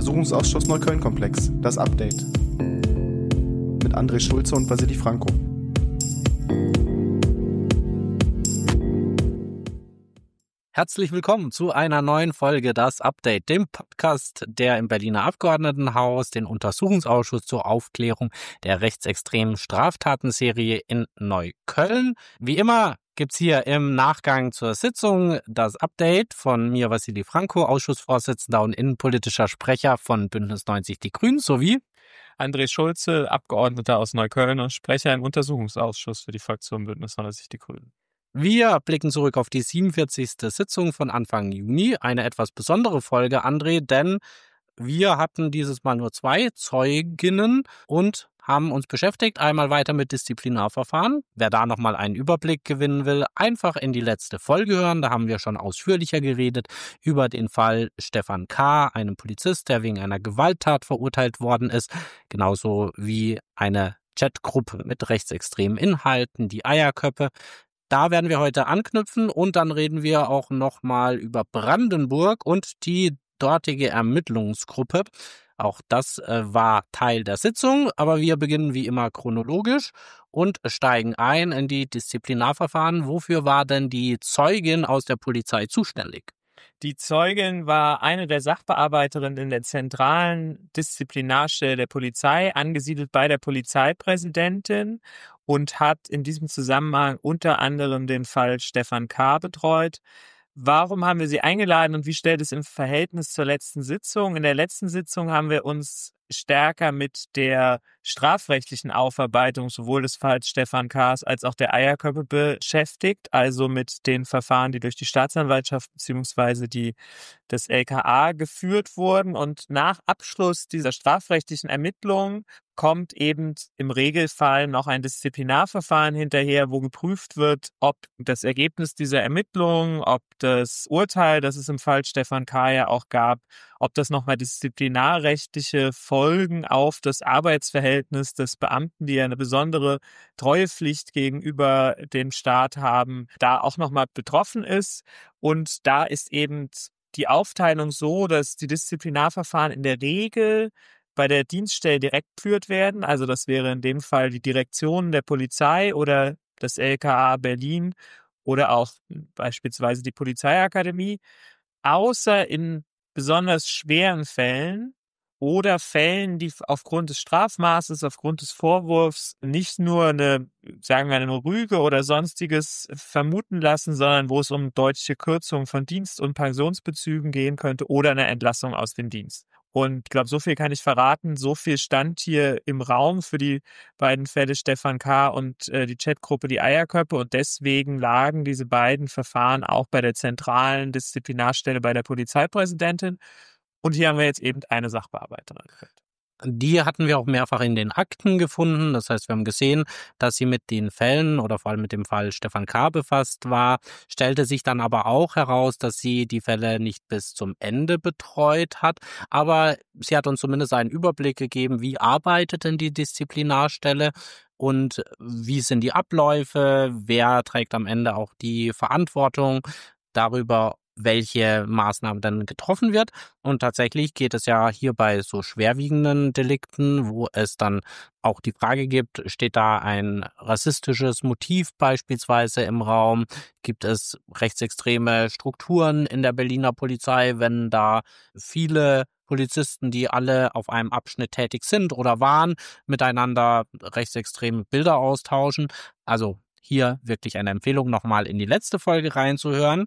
Untersuchungsausschuss Neukölln-Komplex, das Update. Mit André Schulze und Vasili Franco. Herzlich willkommen zu einer neuen Folge Das Update, dem Podcast, der im Berliner Abgeordnetenhaus den Untersuchungsausschuss zur Aufklärung der rechtsextremen Straftatenserie in Neukölln. Wie immer gibt's hier im Nachgang zur Sitzung das Update von mir, Vasili Franco, Ausschussvorsitzender und innenpolitischer Sprecher von Bündnis 90 Die Grünen, sowie André Schulze, Abgeordneter aus Neukölln und Sprecher im Untersuchungsausschuss für die Fraktion Bündnis 90 Die Grünen. Wir blicken zurück auf die 47. Sitzung von Anfang Juni. Eine etwas besondere Folge, André, denn wir hatten dieses Mal nur 2 Zeuginnen und haben uns beschäftigt, einmal weiter mit Disziplinarverfahren. Wer da nochmal einen Überblick gewinnen will, einfach in die letzte Folge hören. Da haben wir schon ausführlicher geredet über den Fall Stefan K., einem Polizist, der wegen einer Gewalttat verurteilt worden ist. Genauso wie eine Chatgruppe mit rechtsextremen Inhalten, die Eierköppe. Da werden wir heute anknüpfen und dann reden wir auch nochmal über Brandenburg und die dortige Ermittlungsgruppe. Auch das war Teil der Sitzung, aber wir beginnen wie immer chronologisch und steigen ein in die Disziplinarverfahren. Wofür war denn die Zeugin aus der Polizei zuständig? Die Zeugin war eine der Sachbearbeiterinnen in der zentralen Disziplinarstelle der Polizei, angesiedelt bei der Polizeipräsidentin und hat in diesem Zusammenhang unter anderem den Fall Stefan K. betreut. Warum haben wir sie eingeladen und wie stellt es im Verhältnis zur letzten Sitzung? In der letzten Sitzung haben wir uns stärker mit der strafrechtlichen Aufarbeitung sowohl des Falls Stefan K. als auch der Eierköppe beschäftigt, also mit den Verfahren, die durch die Staatsanwaltschaft bzw. des LKA geführt wurden. Und nach Abschluss dieser strafrechtlichen Ermittlungen kommt eben im Regelfall noch ein Disziplinarverfahren hinterher, wo geprüft wird, ob das Ergebnis dieser Ermittlungen, ob das Urteil, das es im Fall Stefan K. ja auch gab, ob das nochmal disziplinarrechtliche Folgen auf das Arbeitsverhältnis des Beamten, die ja eine besondere Treuepflicht gegenüber dem Staat haben, da auch nochmal betroffen ist. Und da ist eben die Aufteilung so, dass die Disziplinarverfahren in der Regel bei der Dienststelle direkt geführt werden. Also das wäre in dem Fall die Direktion der Polizei oder das LKA Berlin oder auch beispielsweise die Polizeiakademie. Außer in besonders schweren Fällen oder Fällen, die aufgrund des Strafmaßes, aufgrund des Vorwurfs nicht nur eine Rüge oder sonstiges vermuten lassen, sondern wo es um deutliche Kürzungen von Dienst- und Pensionsbezügen gehen könnte oder eine Entlassung aus dem Dienst. Und ich glaube, so viel kann ich verraten. So viel stand hier im Raum für die beiden Fälle Stefan K. und die Chatgruppe Die Eierköppe. Und deswegen lagen diese beiden Verfahren auch bei der zentralen Disziplinarstelle bei der Polizeipräsidentin. Und hier haben wir jetzt eben eine Sachbearbeiterin. Die hatten wir auch mehrfach in den Akten gefunden. Das heißt, wir haben gesehen, dass sie mit den Fällen oder vor allem mit dem Fall Stefan K. befasst war. Stellte sich dann aber auch heraus, dass sie die Fälle nicht bis zum Ende betreut hat. Aber sie hat uns zumindest einen Überblick gegeben, wie arbeitet denn die Disziplinarstelle und wie sind die Abläufe, wer trägt am Ende auch die Verantwortung darüber, welche Maßnahmen dann getroffen wird. Und tatsächlich geht es ja hier bei so schwerwiegenden Delikten, wo es dann auch die Frage gibt, steht da ein rassistisches Motiv beispielsweise im Raum? Gibt es rechtsextreme Strukturen in der Berliner Polizei, wenn da viele Polizisten, die alle auf einem Abschnitt tätig sind oder waren, miteinander rechtsextreme Bilder austauschen? Also hier wirklich eine Empfehlung, nochmal in die letzte Folge reinzuhören.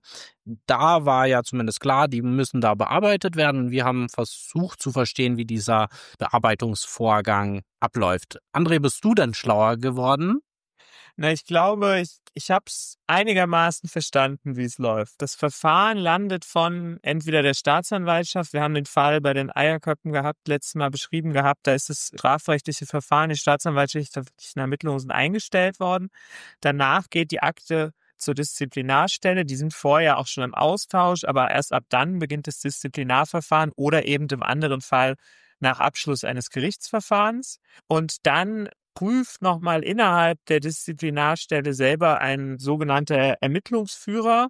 Da war ja zumindest klar, die müssen da bearbeitet werden. Wir haben versucht zu verstehen, wie dieser Bearbeitungsvorgang abläuft. André, bist du denn schlauer geworden? Na, ich glaube, ich habe es einigermaßen verstanden, wie es läuft. Das Verfahren landet von entweder der Staatsanwaltschaft, wir haben den Fall bei den Eierköppen letztes Mal beschrieben gehabt, da ist das strafrechtliche Verfahren, die staatsanwaltlichen Ermittlungen sind eingestellt worden. Danach geht die Akte zur Disziplinarstelle, die sind vorher auch schon im Austausch, aber erst ab dann beginnt das Disziplinarverfahren oder eben im anderen Fall nach Abschluss eines Gerichtsverfahrens. Und dann prüft nochmal innerhalb der Disziplinarstelle selber ein sogenannter Ermittlungsführer,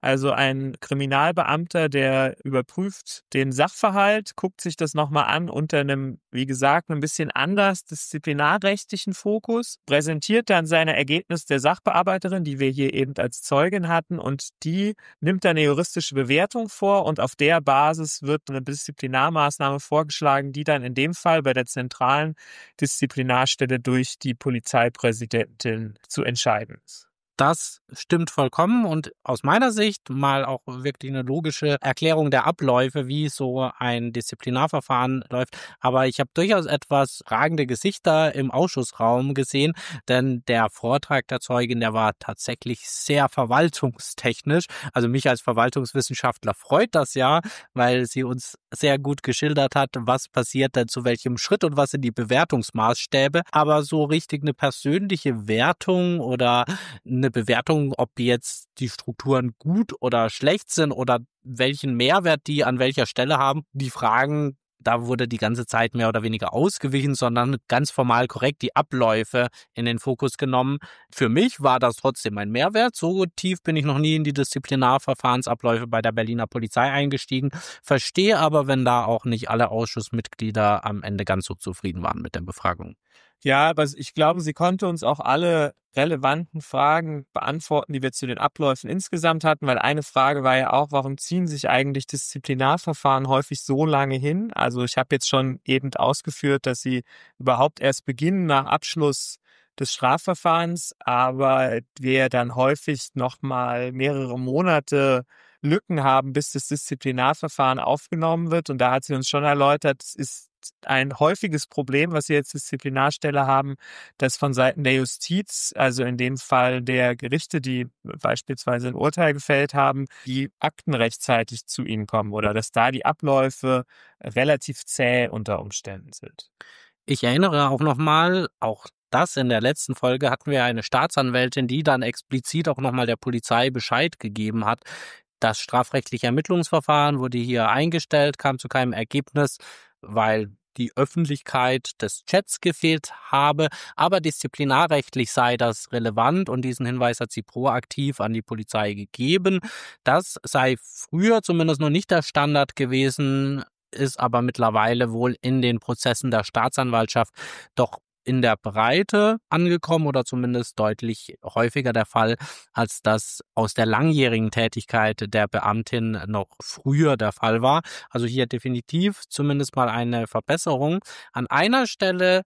Also ein Kriminalbeamter, der überprüft den Sachverhalt, guckt sich das nochmal an unter einem, wie gesagt, ein bisschen anders disziplinarrechtlichen Fokus, präsentiert dann seine Ergebnisse der Sachbearbeiterin, die wir hier eben als Zeugin hatten, und die nimmt dann eine juristische Bewertung vor und auf der Basis wird eine Disziplinarmaßnahme vorgeschlagen, die dann in dem Fall bei der zentralen Disziplinarstelle durch die Polizeipräsidentin zu entscheiden ist. Das stimmt vollkommen und aus meiner Sicht mal auch wirklich eine logische Erklärung der Abläufe, wie so ein Disziplinarverfahren läuft. Aber ich habe durchaus etwas fragende Gesichter im Ausschussraum gesehen, denn der Vortrag der Zeugin, der war tatsächlich sehr verwaltungstechnisch. Also mich als Verwaltungswissenschaftler freut das ja, weil sie uns sehr gut geschildert hat, was passiert denn zu welchem Schritt und was sind die Bewertungsmaßstäbe. Aber so richtig eine persönliche Wertung oder eine Bewertung, ob jetzt die Strukturen gut oder schlecht sind oder welchen Mehrwert die an welcher Stelle haben. Die Fragen, da wurde die ganze Zeit mehr oder weniger ausgewichen, sondern ganz formal korrekt die Abläufe in den Fokus genommen. Für mich war das trotzdem ein Mehrwert. So tief bin ich noch nie in die Disziplinarverfahrensabläufe bei der Berliner Polizei eingestiegen. Verstehe aber, wenn da auch nicht alle Ausschussmitglieder am Ende ganz so zufrieden waren mit der Befragung. Ja, aber ich glaube, sie konnte uns auch alle relevanten Fragen beantworten, die wir zu den Abläufen insgesamt hatten, weil eine Frage war ja auch, warum ziehen sich eigentlich Disziplinarverfahren häufig so lange hin? Also ich habe jetzt schon eben ausgeführt, dass sie überhaupt erst beginnen nach Abschluss des Strafverfahrens, aber wir dann häufig nochmal mehrere Monate Lücken haben, bis das Disziplinarverfahren aufgenommen wird. Und da hat sie uns schon erläutert, es ist ein häufiges Problem, was wir jetzt Disziplinarstelle haben, dass von Seiten der Justiz, also in dem Fall der Gerichte, die beispielsweise ein Urteil gefällt haben, die Akten rechtzeitig zu ihnen kommen oder dass da die Abläufe relativ zäh unter Umständen sind. Ich erinnere auch nochmal, auch das in der letzten Folge hatten wir eine Staatsanwältin, die dann explizit auch nochmal der Polizei Bescheid gegeben hat. Das strafrechtliche Ermittlungsverfahren wurde hier eingestellt, kam zu keinem Ergebnis, weil die Öffentlichkeit des Chats gefehlt habe, aber disziplinarrechtlich sei das relevant und diesen Hinweis hat sie proaktiv an die Polizei gegeben. Das sei früher zumindest noch nicht der Standard gewesen, ist aber mittlerweile wohl in den Prozessen der Staatsanwaltschaft doch in der Breite angekommen oder zumindest deutlich häufiger der Fall, als das aus der langjährigen Tätigkeit der Beamtin noch früher der Fall war. Also hier definitiv zumindest mal eine Verbesserung. An einer Stelle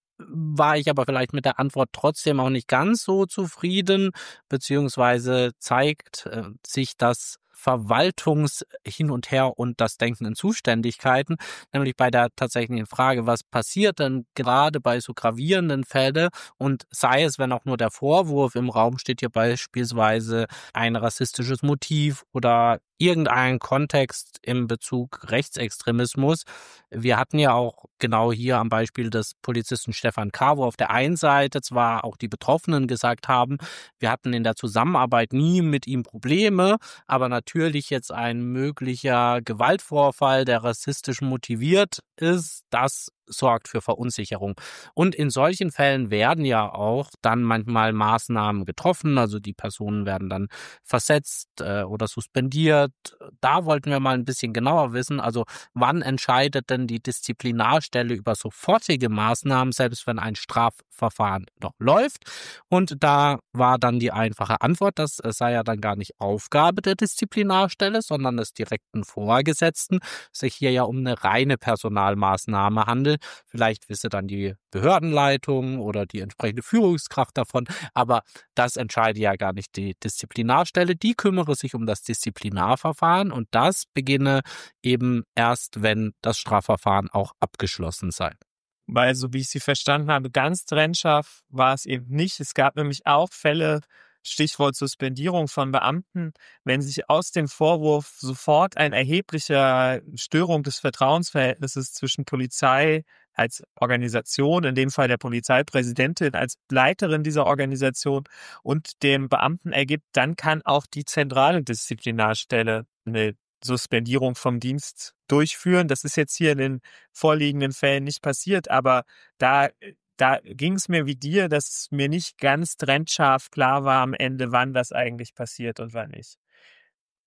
war ich aber vielleicht mit der Antwort trotzdem auch nicht ganz so zufrieden, beziehungsweise zeigt sich das Verwaltungs-Hin und Her und das Denken in Zuständigkeiten, nämlich bei der tatsächlichen Frage, was passiert denn gerade bei so gravierenden Fällen und sei es, wenn auch nur der Vorwurf im Raum steht, hier beispielsweise ein rassistisches Motiv oder irgendein Kontext im Bezug Rechtsextremismus. Wir hatten ja auch genau hier am Beispiel des Polizisten Stefan K., wo auf der einen Seite zwar auch die Betroffenen gesagt haben, wir hatten in der Zusammenarbeit nie mit ihm Probleme, aber natürlich jetzt ein möglicher Gewaltvorfall, der rassistisch motiviert ist, das sorgt für Verunsicherung. Und in solchen Fällen werden ja auch dann manchmal Maßnahmen getroffen, also die Personen werden dann versetzt oder suspendiert. Da wollten wir mal ein bisschen genauer wissen, also wann entscheidet denn die Disziplinarstelle über sofortige Maßnahmen, selbst wenn ein Strafverfahren noch läuft? Und da war dann die einfache Antwort, das sei ja dann gar nicht Aufgabe der Disziplinarstelle, sondern des direkten Vorgesetzten, sich hier ja um eine reine Personalmaßnahme handelt. Vielleicht wisse dann die Behördenleitung oder die entsprechende Führungskraft davon, aber das entscheidet ja gar nicht die Disziplinarstelle. Die kümmere sich um das Disziplinarverfahren und das beginne eben erst, wenn das Strafverfahren auch abgeschlossen sei. Weil, so wie ich sie verstanden habe, ganz trennscharf war es eben nicht. Es gab nämlich auch Fälle, Stichwort Suspendierung von Beamten, wenn sich aus dem Vorwurf sofort ein erheblicher Störung des Vertrauensverhältnisses zwischen Polizei als Organisation, in dem Fall der Polizeipräsidentin als Leiterin dieser Organisation und dem Beamten ergibt, dann kann auch die zentrale Disziplinarstelle eine Suspendierung vom Dienst durchführen. Das ist jetzt hier in den vorliegenden Fällen nicht passiert, aber da ging es mir wie dir, dass mir nicht ganz trennscharf klar war am Ende, wann das eigentlich passiert und wann nicht.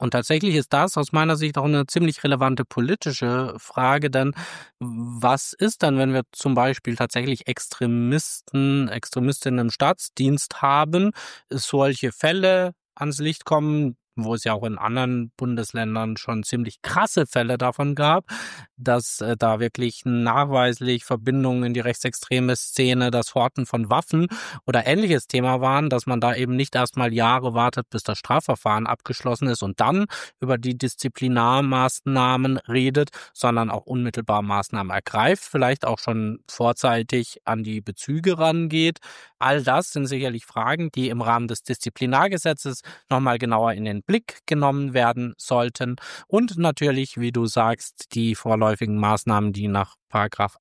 Und tatsächlich ist das aus meiner Sicht auch eine ziemlich relevante politische Frage, denn was ist dann, wenn wir zum Beispiel tatsächlich Extremistinnen im Staatsdienst haben, solche Fälle ans Licht kommen, wo es ja auch in anderen Bundesländern schon ziemlich krasse Fälle davon gab, dass da wirklich nachweislich Verbindungen in die rechtsextreme Szene, das Horten von Waffen oder ähnliches Thema waren, dass man da eben nicht erstmal Jahre wartet, bis das Strafverfahren abgeschlossen ist und dann über die Disziplinarmaßnahmen redet, sondern auch unmittelbar Maßnahmen ergreift, vielleicht auch schon vorzeitig an die Bezüge rangeht. All das sind sicherlich Fragen, die im Rahmen des Disziplinargesetzes nochmal genauer in den Blick genommen werden sollten. Und natürlich, wie du sagst, die vorläufigen Maßnahmen, die nach Paragraph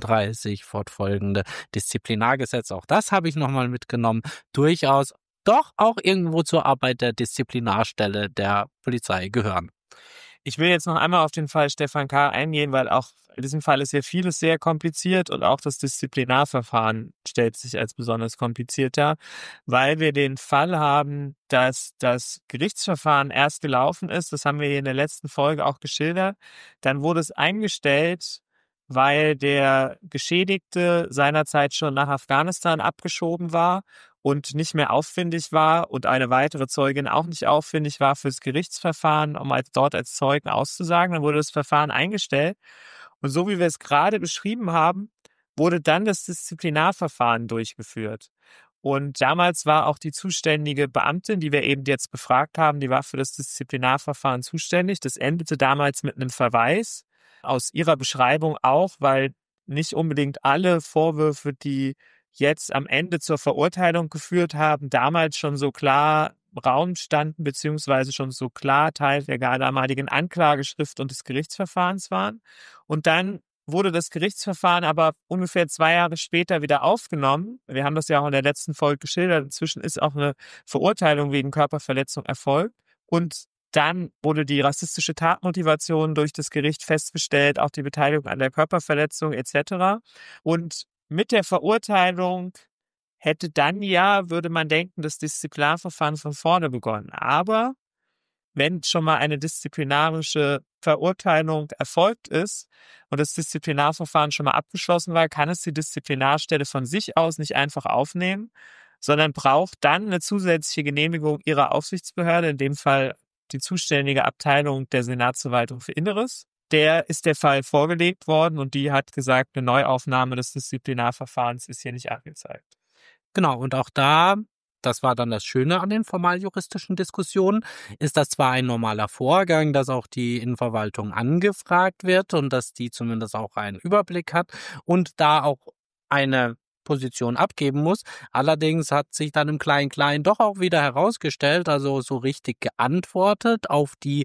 38 fortfolgende Disziplinargesetz, auch das habe ich nochmal mitgenommen, durchaus doch auch irgendwo zur Arbeit der Disziplinarstelle der Polizei gehören. Ich will jetzt noch einmal auf den Fall Stefan K. eingehen, weil auch in diesem Fall ist ja vieles sehr kompliziert und auch das Disziplinarverfahren stellt sich als besonders kompliziert dar, weil wir den Fall haben, dass das Gerichtsverfahren erst gelaufen ist. Das haben wir hier in der letzten Folge auch geschildert. Dann wurde es eingestellt, weil der Geschädigte seinerzeit schon nach Afghanistan abgeschoben war und nicht mehr auffindig war und eine weitere Zeugin auch nicht auffindig war fürs Gerichtsverfahren, um dort als Zeugen auszusagen. Dann wurde das Verfahren eingestellt. Und so wie wir es gerade beschrieben haben, wurde dann das Disziplinarverfahren durchgeführt. Und damals war auch die zuständige Beamtin, die wir eben jetzt befragt haben, die war für das Disziplinarverfahren zuständig. Das endete damals mit einem Verweis. Aus ihrer Beschreibung auch, weil nicht unbedingt alle Vorwürfe, die jetzt am Ende zur Verurteilung geführt haben, damals schon so klar Raum standen, beziehungsweise schon so klar Teil der damaligen Anklageschrift und des Gerichtsverfahrens waren. Und dann wurde das Gerichtsverfahren aber ungefähr 2 Jahre später wieder aufgenommen. Wir haben das ja auch in der letzten Folge geschildert. Inzwischen ist auch eine Verurteilung wegen Körperverletzung erfolgt. Und dann wurde die rassistische Tatmotivation durch das Gericht festgestellt, auch die Beteiligung an der Körperverletzung etc. Und mit der Verurteilung hätte dann würde man denken, das Disziplinarverfahren von vorne begonnen. Aber wenn schon mal eine disziplinarische Verurteilung erfolgt ist und das Disziplinarverfahren schon mal abgeschlossen war, kann es die Disziplinarstelle von sich aus nicht einfach aufnehmen, sondern braucht dann eine zusätzliche Genehmigung ihrer Aufsichtsbehörde, in dem Fall die zuständige Abteilung der Senatsverwaltung für Inneres. Der ist der Fall vorgelegt worden und die hat gesagt, eine Neuaufnahme des Disziplinarverfahrens ist hier nicht angezeigt. Genau, und auch da, das war dann das Schöne an den formaljuristischen Diskussionen, ist das zwar ein normaler Vorgang, dass auch die Innenverwaltung angefragt wird und dass die zumindest auch einen Überblick hat und da auch eine Position abgeben muss. Allerdings hat sich dann im Klein-Klein doch auch wieder herausgestellt, also so richtig geantwortet auf die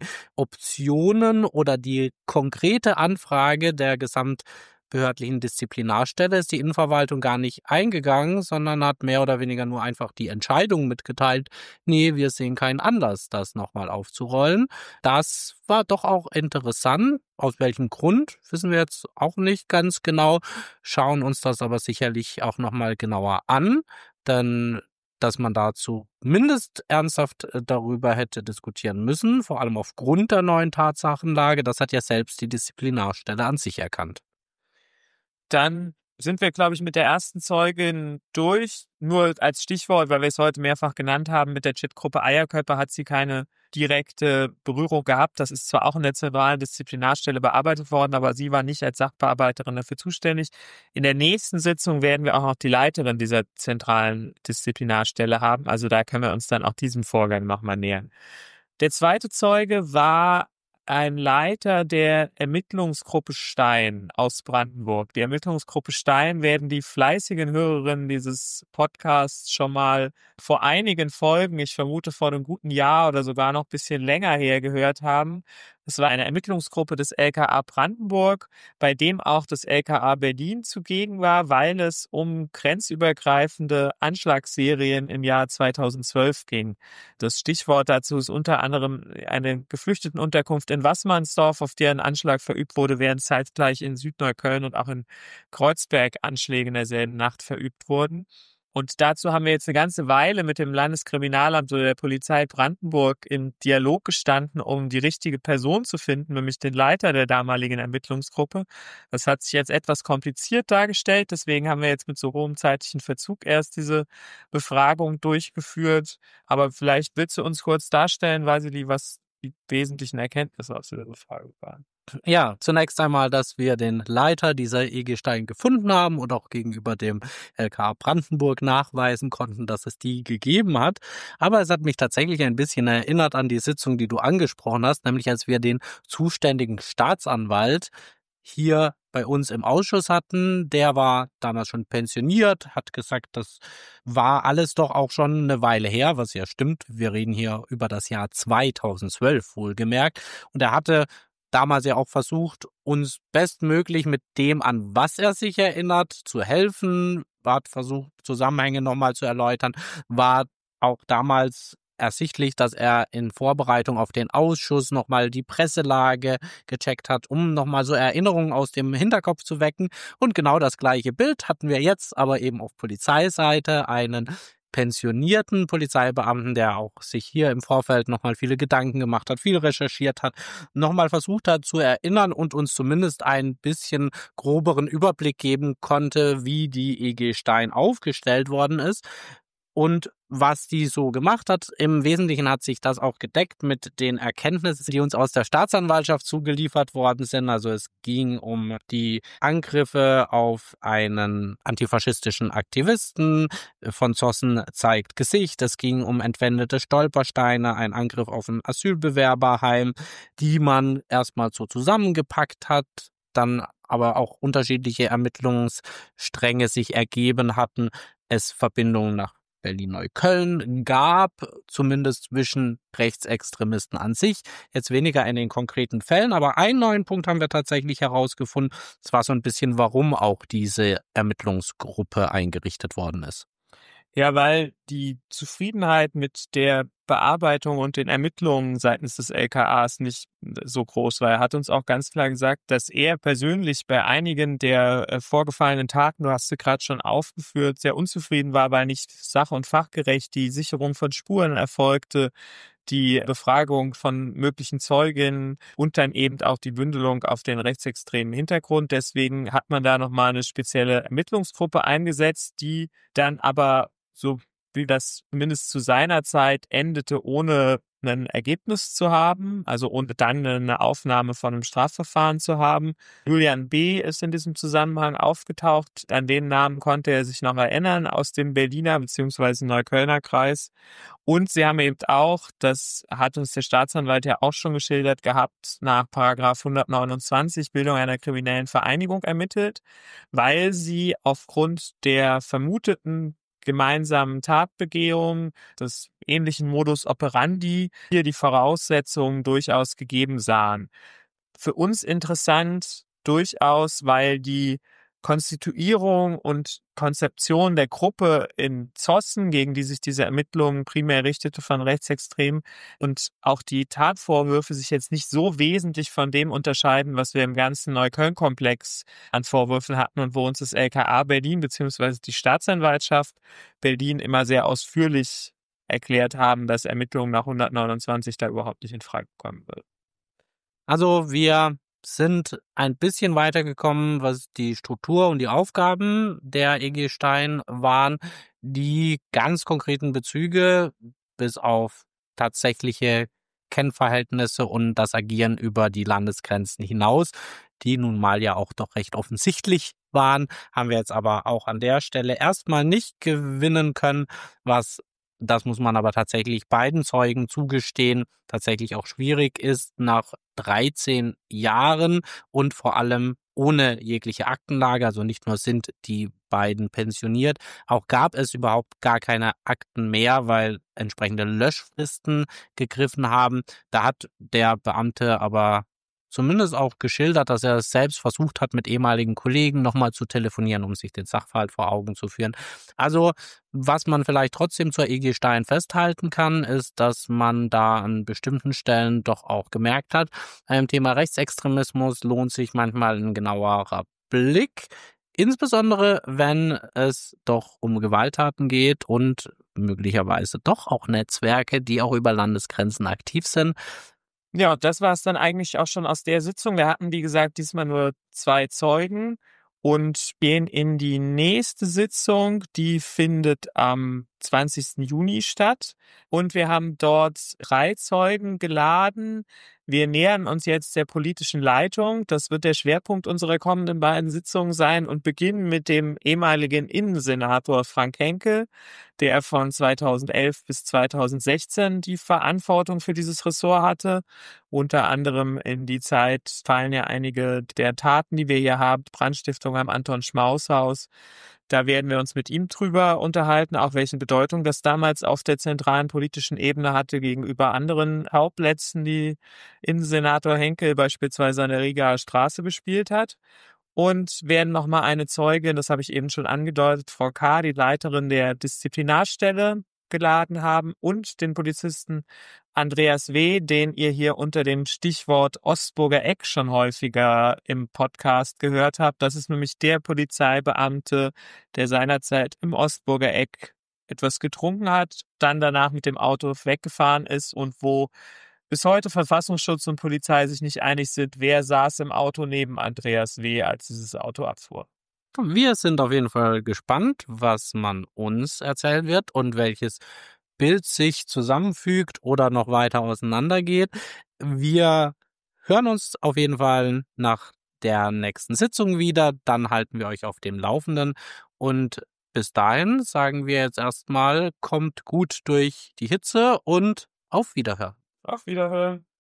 Optionen oder die konkrete Anfrage der gesamtbehördlichen Disziplinarstelle ist die Innenverwaltung gar nicht eingegangen, sondern hat mehr oder weniger nur einfach die Entscheidung mitgeteilt, nee, wir sehen keinen Anlass, das nochmal aufzurollen. Das war doch auch interessant. Aus welchem Grund, wissen wir jetzt auch nicht ganz genau, schauen uns das aber sicherlich auch nochmal genauer an, denn dass man dazu mindestens ernsthaft darüber hätte diskutieren müssen, vor allem aufgrund der neuen Tatsachenlage, das hat ja selbst die Disziplinarstelle an sich erkannt. Dann sind wir, glaube ich, mit der ersten Zeugin durch. Nur als Stichwort, weil wir es heute mehrfach genannt haben, mit der Chatgruppe Eierköpfe hat sie keine direkte Berührung gehabt. Das ist zwar auch in der zentralen Disziplinarstelle bearbeitet worden, aber sie war nicht als Sachbearbeiterin dafür zuständig. In der nächsten Sitzung werden wir auch noch die Leiterin dieser zentralen Disziplinarstelle haben. Also da können wir uns dann auch diesem Vorgang nochmal nähern. Der zweite Zeuge war ein Leiter der Ermittlungsgruppe Stein aus Brandenburg. Die Ermittlungsgruppe Stein werden die fleißigen Hörerinnen dieses Podcasts schon mal vor einigen Folgen, ich vermute vor einem guten Jahr oder sogar noch ein bisschen länger her gehört haben. Es war eine Ermittlungsgruppe des LKA Brandenburg, bei dem auch das LKA Berlin zugegen war, weil es um grenzübergreifende Anschlagsserien im Jahr 2012 ging. Das Stichwort dazu ist unter anderem eine Geflüchtetenunterkunft in Wassmannsdorf, auf der ein Anschlag verübt wurde, während zeitgleich in Südneukölln und auch in Kreuzberg Anschläge in derselben Nacht verübt wurden. Und dazu haben wir jetzt eine ganze Weile mit dem Landeskriminalamt oder der Polizei Brandenburg im Dialog gestanden, um die richtige Person zu finden, nämlich den Leiter der damaligen Ermittlungsgruppe. Das hat sich jetzt etwas kompliziert dargestellt, deswegen haben wir jetzt mit so hohem zeitlichen Verzug erst diese Befragung durchgeführt. Aber vielleicht willst du uns kurz darstellen, Vasili, was die wesentlichen Erkenntnisse aus dieser Befragung waren. Ja, zunächst einmal, dass wir den Leiter dieser EG Stein gefunden haben und auch gegenüber dem LKA Brandenburg nachweisen konnten, dass es die gegeben hat. Aber es hat mich tatsächlich ein bisschen erinnert an die Sitzung, die du angesprochen hast, nämlich als wir den zuständigen Staatsanwalt hier bei uns im Ausschuss hatten. Der war damals schon pensioniert, hat gesagt, das war alles doch auch schon eine Weile her, was ja stimmt. Wir reden hier über das Jahr 2012 wohlgemerkt. Und er hatte damals ja auch versucht, uns bestmöglich mit dem, an was er sich erinnert, zu helfen, hat versucht, Zusammenhänge nochmal zu erläutern, war auch damals ersichtlich, dass er in Vorbereitung auf den Ausschuss nochmal die Presselage gecheckt hat, um nochmal so Erinnerungen aus dem Hinterkopf zu wecken. Und genau das gleiche Bild hatten wir jetzt aber eben auf Polizeiseite, einen pensionierten Polizeibeamten, der auch sich hier im Vorfeld nochmal viele Gedanken gemacht hat, viel recherchiert hat, nochmal versucht hat zu erinnern und uns zumindest ein bisschen groberen Überblick geben konnte, wie die EG Stein aufgestellt worden ist und was die so gemacht hat. Im Wesentlichen hat sich das auch gedeckt mit den Erkenntnissen, die uns aus der Staatsanwaltschaft zugeliefert worden sind. Also es ging um die Angriffe auf einen antifaschistischen Aktivisten. Von Zossen zeigt Gesicht. Es ging um entwendete Stolpersteine, ein Angriff auf ein Asylbewerberheim, die man erstmal so zusammengepackt hat, dann aber auch unterschiedliche Ermittlungsstränge sich ergeben hatten, es Verbindungen nach Berlin-Neukölln gab, zumindest zwischen Rechtsextremisten an sich. Jetzt weniger in den konkreten Fällen, aber einen neuen Punkt haben wir tatsächlich herausgefunden. Es war so ein bisschen, warum auch diese Ermittlungsgruppe eingerichtet worden ist. Ja, weil die Zufriedenheit mit der Bearbeitung und den Ermittlungen seitens des LKAs nicht so groß war. Er hat uns auch ganz klar gesagt, dass er persönlich bei einigen der vorgefallenen Taten, du hast sie gerade schon aufgeführt, sehr unzufrieden war, weil nicht sach- und fachgerecht die Sicherung von Spuren erfolgte, die Befragung von möglichen Zeuginnen und dann eben auch die Bündelung auf den rechtsextremen Hintergrund. Deswegen hat man da nochmal eine spezielle Ermittlungsgruppe eingesetzt, die dann aber, so wie das zumindest zu seiner Zeit endete, ohne ein Ergebnis zu haben, also ohne dann eine Aufnahme von einem Strafverfahren zu haben. Julian B. ist in diesem Zusammenhang aufgetaucht. An den Namen konnte er sich noch erinnern aus dem Berliner bzw. Neuköllner Kreis. Und sie haben eben auch, das hat uns der Staatsanwalt ja auch schon geschildert gehabt, nach Paragraph 129 Bildung einer kriminellen Vereinigung ermittelt, weil sie aufgrund der vermuteten gemeinsamen Tatbegehung, des ähnlichen Modus operandi, hier die Voraussetzungen durchaus gegeben sahen. Für uns interessant durchaus, weil die Konstituierung und Konzeption der Gruppe in Zossen, gegen die sich diese Ermittlungen primär richtete von Rechtsextremen, und auch die Tatvorwürfe sich jetzt nicht so wesentlich von dem unterscheiden, was wir im ganzen Neukölln-Komplex an Vorwürfen hatten und wo uns das LKA Berlin bzw. die Staatsanwaltschaft Berlin immer sehr ausführlich erklärt haben, dass Ermittlungen nach 129 da überhaupt nicht in Frage kommen würden. Also wir sind ein bisschen weitergekommen, was die Struktur und die Aufgaben der EG Stein waren. Die ganz konkreten Bezüge bis auf tatsächliche Kennverhältnisse und das Agieren über die Landesgrenzen hinaus, die nun mal ja auch doch recht offensichtlich waren, haben wir jetzt aber auch an der Stelle erstmal nicht gewinnen können, was, das muss man aber tatsächlich beiden Zeugen zugestehen, tatsächlich auch schwierig ist nach 13 Jahren und vor allem ohne jegliche Aktenlage. Also nicht nur sind die beiden pensioniert, auch gab es überhaupt gar keine Akten mehr, weil entsprechende Löschfristen gegriffen haben. Da hat der Beamte aber zumindest auch geschildert, dass er es selbst versucht hat, mit ehemaligen Kollegen nochmal zu telefonieren, um sich den Sachverhalt vor Augen zu führen. Also, was man vielleicht trotzdem zur EG Stein festhalten kann, ist, dass man da an bestimmten Stellen doch auch gemerkt hat, beim Thema Rechtsextremismus lohnt sich manchmal ein genauerer Blick. Insbesondere, wenn es doch um Gewalttaten geht und möglicherweise doch auch Netzwerke, die auch über Landesgrenzen aktiv sind. Ja, das war es dann eigentlich auch schon aus der Sitzung. Wir hatten, wie gesagt, diesmal nur 2 Zeugen und gehen in die nächste Sitzung. Die findet am 20. Juni statt. Und wir haben dort 3 Zeugen geladen. Wir nähern uns jetzt der politischen Leitung. Das wird der Schwerpunkt unserer kommenden beiden Sitzungen sein und beginnen mit dem ehemaligen Innensenator Frank Henkel, der von 2011 bis 2016 die Verantwortung für dieses Ressort hatte. Unter anderem in die Zeit fallen ja einige der Taten, die wir hier haben, Brandstiftung am Anton-Schmaus-Haus. Da werden wir uns mit ihm drüber unterhalten, auch welche Bedeutung das damals auf der zentralen politischen Ebene hatte gegenüber anderen Hauptplätzen, die Innensenator Henkel beispielsweise an der Rigaer Straße bespielt hat. Und werden nochmal eine Zeugin, das habe ich eben schon angedeutet, Frau K., die Leiterin der Disziplinarstelle, geladen haben und den Polizisten Andreas W., den ihr hier unter dem Stichwort Ostburger Eck schon häufiger im Podcast gehört habt. Das ist nämlich der Polizeibeamte, der seinerzeit im Ostburger Eck etwas getrunken hat, dann danach mit dem Auto weggefahren ist und wo bis heute Verfassungsschutz und Polizei sich nicht einig sind, wer saß im Auto neben Andreas W., als dieses Auto abfuhr. Wir sind auf jeden Fall gespannt, was man uns erzählen wird und welches Bild sich zusammenfügt oder noch weiter auseinandergeht. Wir hören uns auf jeden Fall nach der nächsten Sitzung wieder. Dann halten wir euch auf dem Laufenden. Und bis dahin sagen wir jetzt erstmal, kommt gut durch die Hitze und auf Wiederhören. Auf Wiederhören.